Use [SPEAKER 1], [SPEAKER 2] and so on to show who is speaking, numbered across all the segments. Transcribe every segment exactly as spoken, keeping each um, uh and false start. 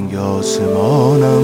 [SPEAKER 1] رنگ آسمانم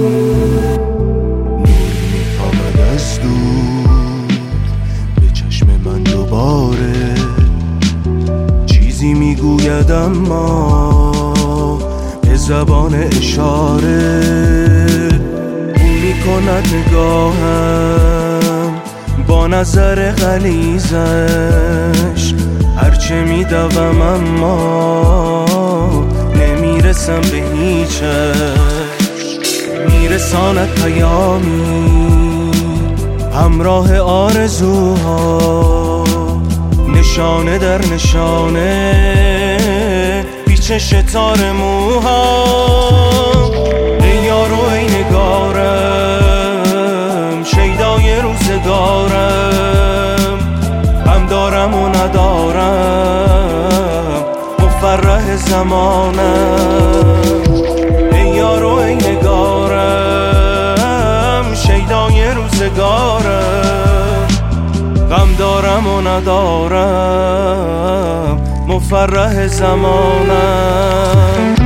[SPEAKER 1] نور میتابد از دور به چشم من دوباره چیزی میگوید اما به زبان اشاره او میکند نگاهم با نظر غلیظش هرچه میدوم اما نمیرسم به هیچش میرساند پیامی همراه آرزوها نشانه در نشانه پیچش تار موها ای یارو ای نگارم شیدای روزگارم هم دارم و ندارم مفرح زمانم ای یارو ای نگارم شیدای روزگارم غم دارم و ندارم مفرح زمانم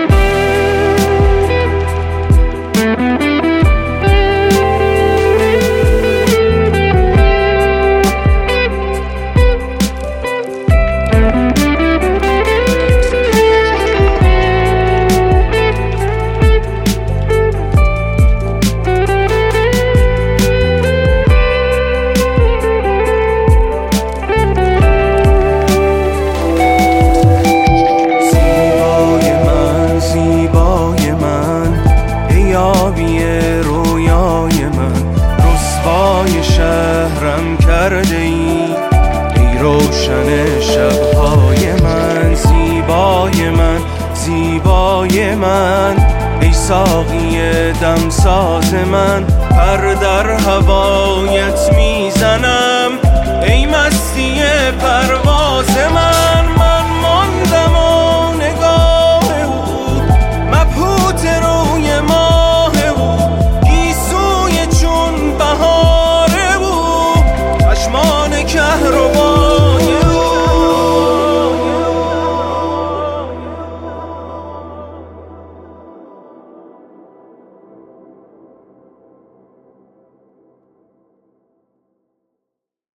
[SPEAKER 1] رویای من رسوای شهرم کرده ای ای روشن شبهای من زیبای من زیبای من ای ساقی دمساز من پر در هوایت میزنم ای مستی پرواز